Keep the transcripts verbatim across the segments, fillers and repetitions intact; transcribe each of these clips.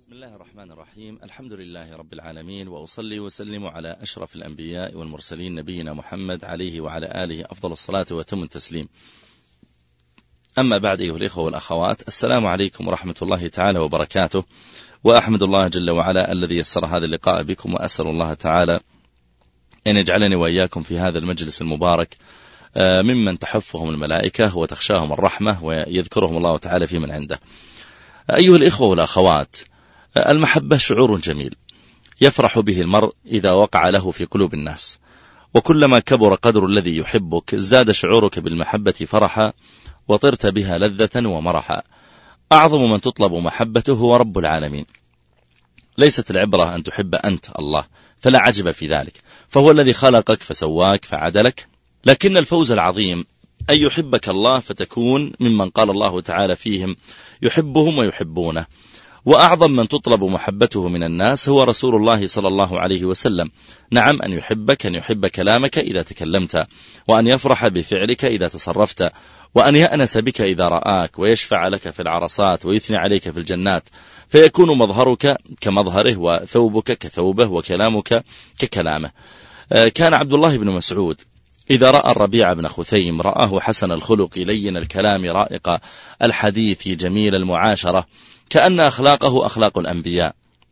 بسم الله الرحمن الرحيم. الحمد لله رب العالمين، وأصلي وسلم على أشرف الأنبياء والمرسلين نبينا محمد عليه وعلى آله أفضل الصلاة وتم التسليم. أما بعد أيها الإخوة والأخوات، السلام عليكم ورحمة الله تعالى وبركاته، وأحمد الله جل وعلا الذي يسر هذا اللقاء بكم، وأسأل الله تعالى أن يجعلني وإياكم في هذا المجلس المبارك ممن تحفهم الملائكة وتخشاهم الرحمة ويذكرهم الله تعالى في من عنده. أيها الإخوة والأخوات، المحبة شعور جميل يفرح به المرء إذا وقع له في قلوب الناس، وكلما كبر قدر الذي يحبك ازداد شعورك بالمحبة فرحا، وطرت بها لذة ومرحا. أعظم من تطلب محبته هو رب العالمين. ليست العبرة أن تحب أنت الله، فلا عجب في ذلك، فهو الذي خلقك فسواك فعدلك، لكن الفوز العظيم أن يحبك الله فتكون ممن قال الله تعالى فيهم يحبهم ويحبونه. وأعظم من تطلب محبته من الناس هو رسول الله صلى الله عليه وسلم. نعم، أن يحبك، أن يحب كلامك إذا تكلمت، وأن يفرح بفعلك إذا تصرفت، وأن يأنس بك إذا رآك، ويشفع لك في العرصات، ويثني عليك في الجنات، فيكون مظهرك كمظهره، وثوبك كثوبه، وكلامك ككلامه. كان عبد الله بن مسعود إذا رأى الربيع بن خثيم رآه حسن الخلق لين الكلام رائق الحديث جميل المعاشرة، كأن أخلاقه أخلاق الأنبياء.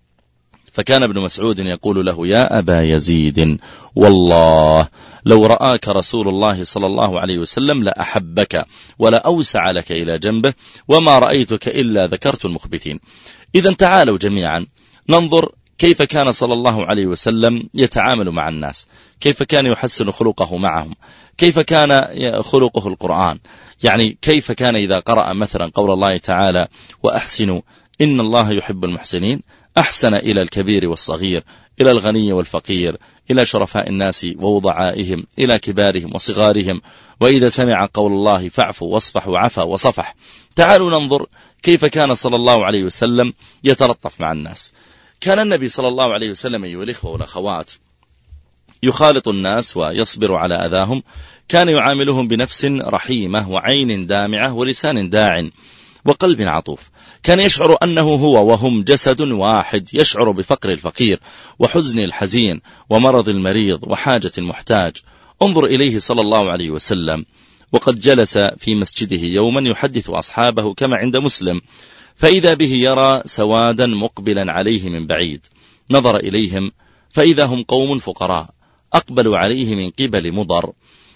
فكان ابن مسعود يقول له: يا أبا يزيد، والله لو رآك رسول الله صلى الله عليه وسلم لأحبك ولا أوسع لك إلى جنبه، وما رأيتك إلا ذكرت المخبتين. إذا تعالوا جميعا ننظر كيف كان صلى الله عليه وسلم يتعامل مع الناس، كيف كان يحسن خلقه معهم، كيف كان خلقه القرآن. يعني كيف كان إذا قرأ مثلا قول الله تعالى: وأحسنوا إن الله يحب المحسنين، أحسن إلى الكبير والصغير، إلى الغني والفقير، إلى شرفاء الناس ووضعائهم، إلى كبارهم وصغارهم. وإذا سمع قول الله فاعفوا واصفحوا عفا وصفح. تعالوا ننظر كيف كان صلى الله عليه وسلم يتلطف مع الناس. كان النبي صلى الله عليه وسلم أيها الإخوة والأخوات يخالط الناس ويصبر على أذاهم، كان يعاملهم بنفس رحيمة، وعين دامعة، ولسان داع، وقلب عطوف. كان يشعر أنه هو وهم جسد واحد، يشعر بفقر الفقير، وحزن الحزين، ومرض المريض، وحاجة المحتاج. انظر إليه صلى الله عليه وسلم وقد جلس في مسجده يوما يحدث أصحابه كما عند مسلم، فإذا به يرى سوادا مقبلا عليه من بعيد، نظر إليهم فإذا هم قوم فقراء أقبلوا عليه من قبل مضر،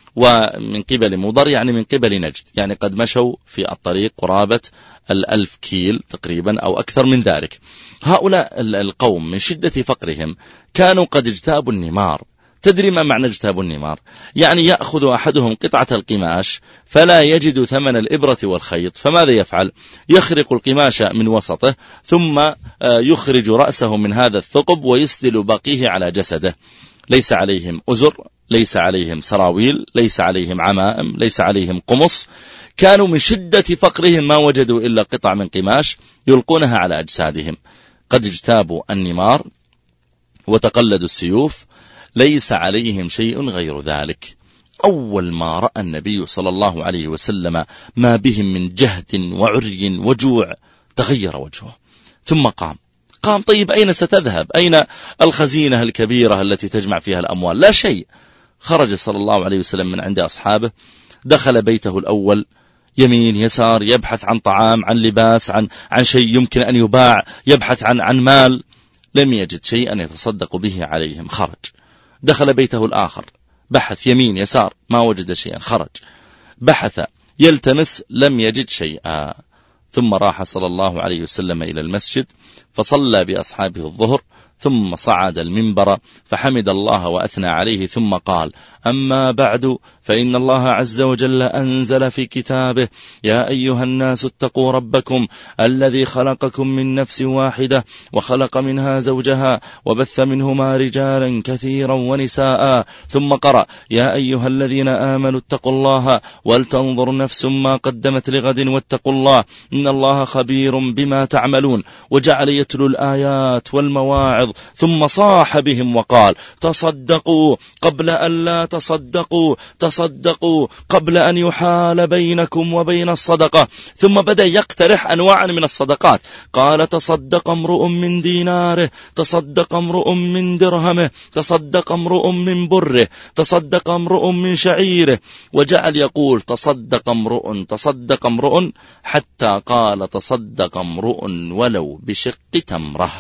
ومن قبل مضر يعني من قبل نجد، يعني قد مشوا في الطريق قرابة الألف كيل تقريبا أو أكثر من ذلك. هؤلاء القوم من شدة فقرهم كانوا قد اجتابوا النمار. تدري ما معنى اجتابوا النمار؟ يعني يأخذ أحدهم قطعة القماش فلا يجد ثمن الإبرة والخيط، فماذا يفعل؟ يخرق القماش من وسطه، ثم يخرج رأسه من هذا الثقب ويسدل باقيه على جسده. ليس عليهم أزر، ليس عليهم سراويل، ليس عليهم عمائم، ليس عليهم قمص. كانوا من شدة فقرهم ما وجدوا إلا قطع من قماش يلقونها على أجسادهم. قد اجتابوا النمار وتقلدوا السيوف، ليس عليهم شيء غير ذلك. أول ما رأى النبي صلى الله عليه وسلم ما بهم من جهد وعري وجوع تغير وجهه، ثم قام قام طيب، أين ستذهب؟ أين الخزينة الكبيرة التي تجمع فيها الأموال؟ لا شيء. خرج صلى الله عليه وسلم من عند أصحابه، دخل بيته الأول، يمين يسار، يبحث عن طعام، عن لباس، عن عن شيء يمكن أن يباع، يبحث عن عن مال. لم يجد شيئا يتصدق به عليهم. خرج، دخل بيته الآخر، بحث يمين يسار، ما وجد شيئا. خرج، بحث يلتمس، لم يجد شيئا. ثم راح صلى الله عليه وسلم إلى المسجد فصلى بأصحابه الظهر، ثم صعد المنبر فحمد الله وأثنى عليه، ثم قال: أما بعد، فإن الله عز وجل أنزل في كتابه: يا أيها الناس اتقوا ربكم الذي خلقكم من نفس واحدة وخلق منها زوجها وبث منهما رجالا كثيرا ونساء. ثم قرأ: يا أيها الذين آمنوا اتقوا الله ولتنظر نفس ما قدمت لغد واتقوا الله إن الله خبير بما تعملون. وجعل يتلو الآيات والمواعظ الأرض، ثم صاح بهم وقال: تصدقوا قبل أن لا تصدقوا، تصدقوا قبل أن يحال بينكم وبين الصدقة. ثم بدأ يقترح أنواعا من الصدقات، قال: تصدق امرؤ من ديناره، تصدق امرؤ من درهمه، تصدق امرؤ من بره، تصدق امرؤ من شعيره، وجعل يقول: تصدق امرؤ، تصدق امرؤ، حتى قال: تصدق امرؤ ولو بشق تمره.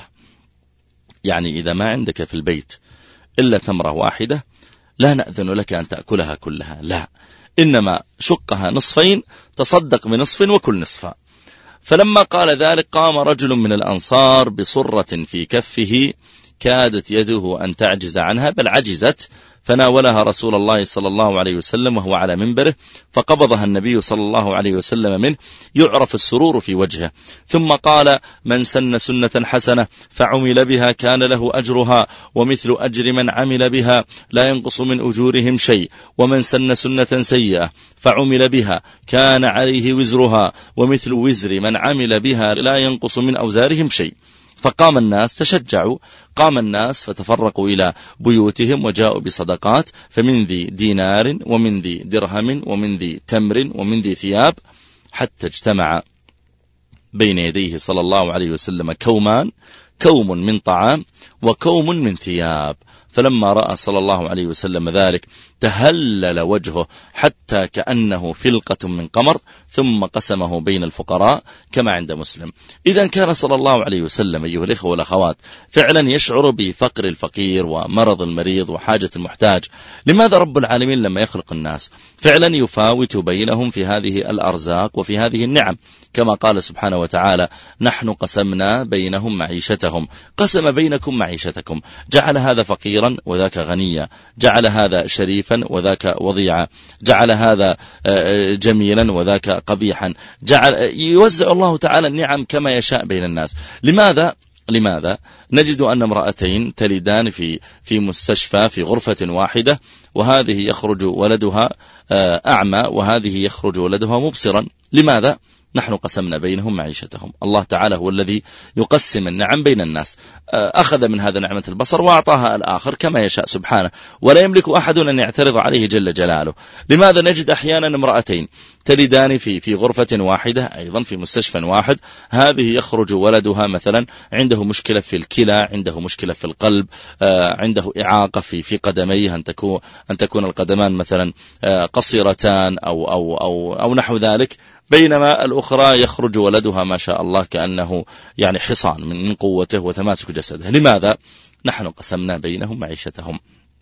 يعني إذا ما عندك في البيت إلا تمرة واحدة لا نأذن لك أن تأكلها كلها، لا، إنما شقها نصفين، تصدق بنصف وكل نصفا. فلما قال ذلك قام رجل من الأنصار بصرة في كفه كادت يده أن تعجز عنها، بل عجزت، فناولها رسول الله صلى الله عليه وسلم وهو على منبره، فقبضها النبي صلى الله عليه وسلم منه، يعرف السرور في وجهه، ثم قال: من سن سنة حسنة فعمل بها كان له أجرها ومثل أجر من عمل بها لا ينقص من أجورهم شيء، ومن سن سنة سيئة فعمل بها كان عليه وزرها ومثل وزر من عمل بها لا ينقص من أوزارهم شيء. فقام الناس، تشجعوا، قام الناس فتفرقوا إلى بيوتهم وجاءوا بصدقات، فمن ذي دينار ومن ذي درهم ومن ذي تمر ومن ذي ثياب، حتى اجتمع بين يديه صلى الله عليه وسلم كومان، كوم من طعام وكوم من ثياب. فلما رأى صلى الله عليه وسلم ذلك تهلل وجهه حتى كأنه فلقة من قمر، ثم قسمه بين الفقراء كما عند مسلم. إذا كان صلى الله عليه وسلم أيها الإخوة والأخوات فعلا يشعر بفقر الفقير ومرض المريض وحاجة المحتاج، لماذا رب العالمين لما يخلق الناس فعلا يفاوت بينهم في هذه الأرزاق وفي هذه النعم؟ كما قال سبحانه وتعالى: نحن قسمنا بينهم معيشتهم، قسم بينكم معيشتكم، جعل هذا فقيرا وذاك غنيا، جعل هذا شريفا وذاك وضيعا، جعل هذا جميلا وذاك قبيحا، جعل يوزع الله تعالى النعم كما يشاء بين الناس. لماذا؟ لماذا نجد أن امرأتين تلدان في في مستشفى في غرفة واحدة، وهذه يخرج ولدها أعمى وهذه يخرج ولدها مبصرا؟ لماذا؟ نحن قسمنا بينهم معيشتهم. الله تعالى هو الذي يقسم النعم بين الناس، أخذ من هذا نعمة البصر وأعطاها الآخر كما يشاء سبحانه، ولا يملك أحد أن يعترض عليه جل جلاله. لماذا نجد أحيانا امرأتين تلدان في في غرفة واحدة أيضا في مستشفى واحد، هذه يخرج ولدها مثلا عنده مشكلة في الكلى، عنده مشكلة في القلب، عنده إعاقة في في قدميه، أن تكون أن تكون القدمان مثلا قصيرتان أو أو أو أو نحو ذلك، بينما الأخرى يخرج ولدها ما شاء الله كأنه يعني حصان من قوته وتماسك جسده. لماذا؟ نحن قسمنا بينهم معيشتهم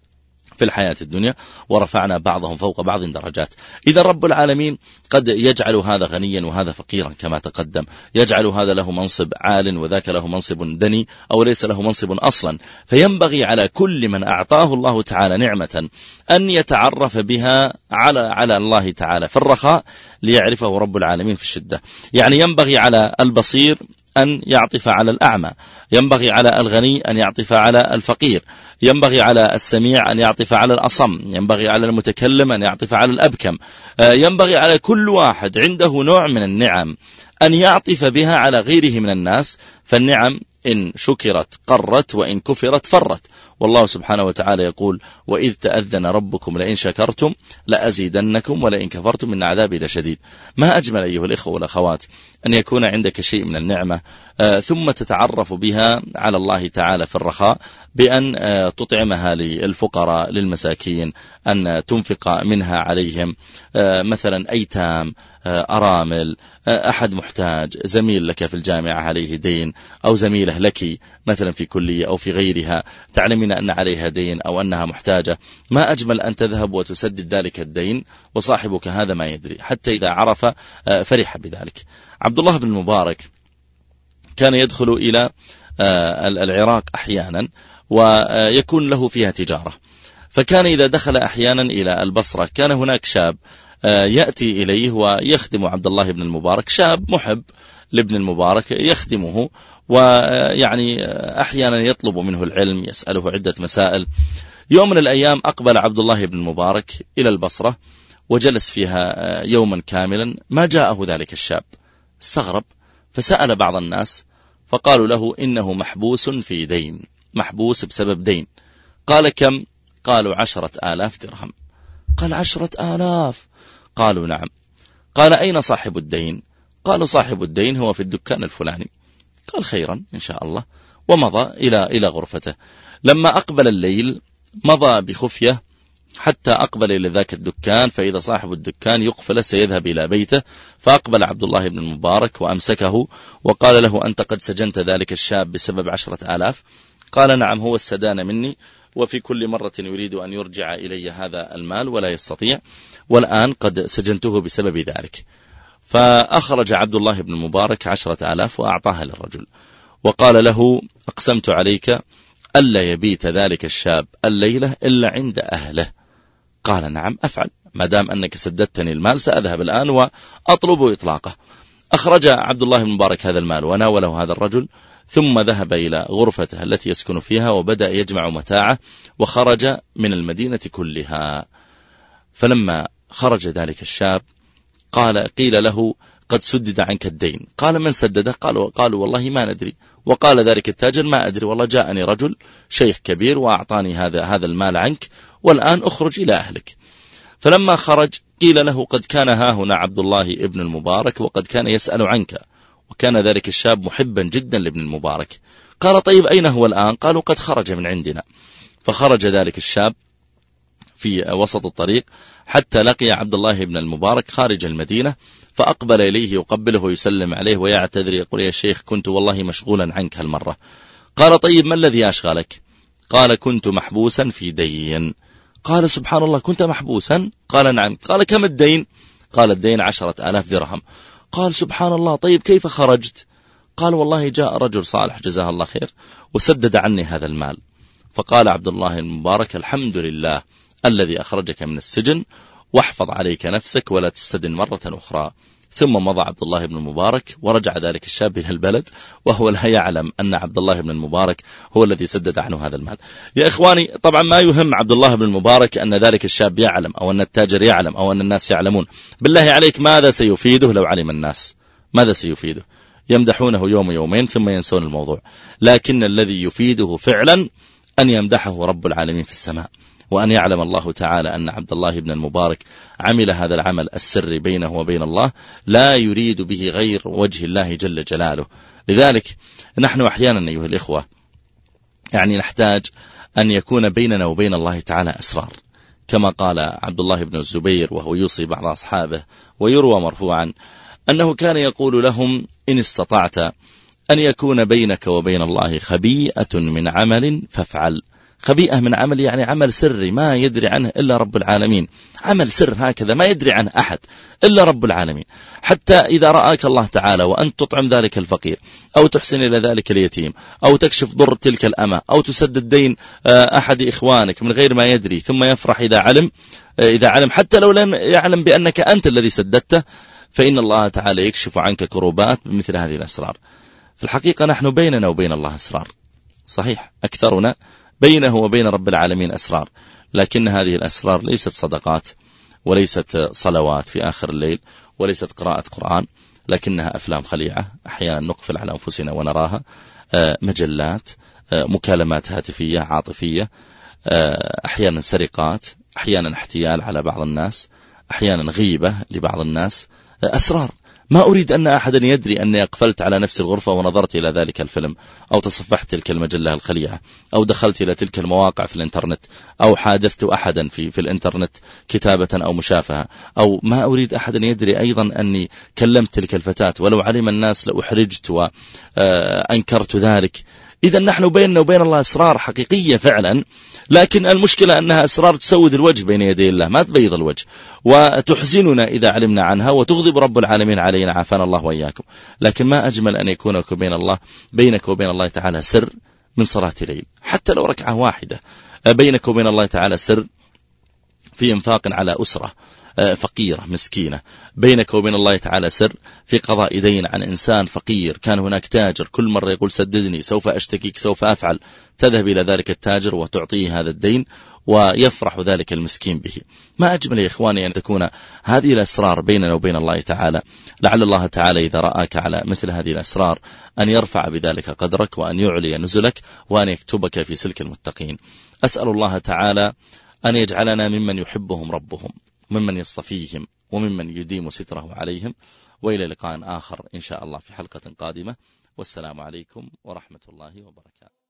في الحياة الدنيا ورفعنا بعضهم فوق بعض درجات. إذا رب العالمين قد يجعل هذا غنيا وهذا فقيرا كما تقدم، يجعل هذا له منصب عال وذاك له منصب دني أو ليس له منصب أصلا، فينبغي على كل من أعطاه الله تعالى نعمة أن يتعرف بها على على الله تعالى في الرخاء ليعرفه رب العالمين في الشدة. يعني ينبغي على البصير أن يعطف على الأعمى، ينبغي على الغني أن يعطف على الفقير، ينبغي على السميع أن يعطف على الأصم، ينبغي على المتكلم أن يعطف على الأبكم، ينبغي على كل واحد عنده نوع من النعم أن يعطف بها على غيره من الناس. فالنعم إن شكرت قرت وإن كفرت فرت، والله سبحانه وتعالى يقول: وإذ تأذن ربكم لئن شكرتم لأزيدنكم ولئن كفرتم إن عذابي لشديد. ما أجمل أيها الإخوة والأخوات أن يكون عندك شيء من النعمة آه ثم تتعرف بها على الله تعالى في الرخاء بأن آه تطعمها للفقراء للمساكين، أن تنفق منها عليهم، آه مثلا أيتام، أرامل، أحد محتاج، زميل لك في الجامعة عليه دين، أو زميلة لك مثلا في كلية أو في غيرها تعلمين أن عليها دين أو أنها محتاجة، ما أجمل أن تذهب وتسدد ذلك الدين وصاحبك هذا ما يدري، حتى إذا عرف فرح بذلك. عبد الله بن المبارك كان يدخل إلى العراق أحيانا ويكون له فيها تجارة، فكان إذا دخل أحيانا إلى البصرة كان هناك شاب يأتي إليه ويخدم عبد الله بن المبارك، شاب محب لابن المبارك يخدمه، ويعني أحيانا يطلب منه العلم، يسأله عدة مسائل. يوم من الأيام أقبل عبد الله بن المبارك إلى البصرة وجلس فيها يوما كاملا، ما جاءه ذلك الشاب، استغرب فسأل بعض الناس فقالوا له إنه محبوس في دين، محبوس بسبب دين. قال كم؟ قالوا عشرة آلاف درهم. قال عشرة آلاف؟ قالوا نعم. قال أين صاحب الدين؟ قالوا صاحب الدين هو في الدكان الفلاني. قال خيرا إن شاء الله، ومضى إلى إلى غرفته. لما أقبل الليل مضى بخفية حتى أقبل إلى ذاك الدكان، فإذا صاحب الدكان يقفل سيذهب إلى بيته، فأقبل عبد الله بن المبارك وأمسكه وقال له: أنت قد سجنت ذلك الشاب بسبب عشرة آلاف؟ قال نعم، هو استدان مني، وفي كل مرة يريد أن يرجع إلي هذا المال ولا يستطيع، والآن قد سجنته بسبب ذلك. فأخرج عبد الله بن المبارك عشرة آلاف وأعطاها للرجل، وقال له: أقسمت عليك ألا يبيت ذلك الشاب الليلة إلا عند أهله. قال نعم أفعل، ما دام أنك سددتني المال سأذهب الآن وأطلب إطلاقه. أخرج عبد الله بن المبارك هذا المال وناوله هذا الرجل، ثم ذهب إلى غرفته التي يسكن فيها وبدأ يجمع متاعه، وخرج من المدينة كلها. فلما خرج ذلك الشاب قال قيل له: قد سدد عنك الدين. قال: من سدده؟ قالوا, قالوا والله ما ندري. وقال ذلك التاجر: ما أدري والله، جاءني رجل شيخ كبير وأعطاني هذا هذا المال عنك، والآن أخرج إلى أهلك. فلما خرج قيل له: قد كان ها هنا عبد الله ابن المبارك وقد كان يسأل عنك. وكان ذلك الشاب محبا جدا لابن المبارك. قال: طيب أين هو الآن؟ قالوا: قد خرج من عندنا. فخرج ذلك الشاب في وسط الطريق حتى لقي عبد الله بن المبارك خارج المدينة، فأقبل إليه يقبله ويسلم عليه ويعتذر، يقول: يا شيخ كنت والله مشغولا عنك هالمرة. قال: طيب ما الذي أشغلك؟ قال: كنت محبوسا في دين. قال: سبحان الله، كنت محبوسا؟ قال: نعم. قال: كم الدين؟ قال: الدين عشرة آلاف درهم. قال: سبحان الله، طيب كيف خرجت؟ قال: والله جاء رجل صالح جزاه الله خير وسدد عني هذا المال. فقال عبد الله المبارك: الحمد لله الذي أخرجك من السجن، واحفظ عليك نفسك ولا تستدن مرة أخرى. ثم مضى عبد الله بن المبارك ورجع ذلك الشاب إلى البلد وهو لا يعلم أن عبد الله بن المبارك هو الذي سدد عنه هذا المال. يا إخواني، طبعا ما يهم عبد الله بن المبارك أن ذلك الشاب يعلم أو أن التاجر يعلم أو أن الناس يعلمون. بالله عليك ماذا سيفيده لو علم الناس؟ ماذا سيفيده؟ يمدحونه يوم يومين ثم ينسون الموضوع. لكن الذي يفيده فعلا أن يمدحه رب العالمين في السماء، وأن يعلم الله تعالى أن عبد الله بن المبارك عمل هذا العمل السري بينه وبين الله، لا يريد به غير وجه الله جل جلاله. لذلك نحن أحيانا أيها الإخوة يعني نحتاج أن يكون بيننا وبين الله تعالى أسرار، كما قال عبد الله بن الزبير وهو يوصي بعض أصحابه، ويروى مرفوعا أنه كان يقول لهم: إن استطعت أن يكون بينك وبين الله خبيئة من عمل فافعل. خبيئة من عمل يعني عمل سري ما يدري عنه إلا رب العالمين، عمل سر هكذا ما يدري عنه أحد إلا رب العالمين. حتى إذا رآك الله تعالى وأنت تطعم ذلك الفقير، أو تحسن إلى ذلك اليتيم، أو تكشف ضر تلك الأمة، أو تسدد دين أحد إخوانك من غير ما يدري، ثم يفرح إذا علم إذا علم حتى لو لم يعلم بأنك أنت الذي سددته، فإن الله تعالى يكشف عنك كروبات بمثل هذه الأسرار. في الحقيقة نحن بيننا وبين الله أسرار، صحيح أكثرنا بينه وبين رب العالمين أسرار، لكن هذه الأسرار ليست صدقات وليست صلوات في آخر الليل وليست قراءة قرآن، لكنها أفلام خليعة أحيانا نقفل على أنفسنا ونراها، مجلات، مكالمات هاتفية عاطفية، أحيانا سرقات، أحيانا احتيال على بعض الناس، أحيانا غيبة لبعض الناس، أسرار. ما أريد أن أحدا يدري أني أقفلت على نفس الغرفة ونظرت إلى ذلك الفيلم، أو تصفحت تلك المجلة الخليعة، أو دخلت إلى تلك المواقع في الإنترنت، أو حادثت أحدا في, في الإنترنت كتابة أو مشافهة، أو ما أريد أحدا يدري أيضا أني كلمت تلك الفتاة، ولو علم الناس لأحرجت وأنكرت ذلك. إذا نحن بيننا وبين الله أسرار حقيقية فعلا، لكن المشكلة أنها أسرار تسود الوجه بين يدي الله، ما تبيض الوجه، وتحزننا إذا علمنا عنها، وتغضب رب العالمين علينا، عافانا الله وإياكم. لكن ما أجمل أن يكون بين الله بينك وبين الله تعالى سر من صلاة ليل، حتى لو ركعة واحدة، بينك وبين الله تعالى سر في إنفاق على أسرة فقيرة مسكينة، بينك وبين الله تعالى سر في قضاء دين عن إنسان فقير، كان هناك تاجر كل مرة يقول سددني، سوف أشتكيك، سوف أفعل، تذهب إلى ذلك التاجر وتعطيه هذا الدين ويفرح ذلك المسكين به. ما أجمل يا إخواني أن تكون هذه الأسرار بيننا وبين الله تعالى. لعل الله تعالى إذا رآك على مثل هذه الأسرار أن يرفع بذلك قدرك، وأن يعلي نزلك، وأن يكتبك في سلك المتقين. أسأل الله تعالى أن يجعلنا ممن يحبهم ربهم، ممن يصطفيهم، وممن يديم ستره عليهم. وإلى لقاء آخر إن شاء الله في حلقة قادمة، والسلام عليكم ورحمة الله وبركاته.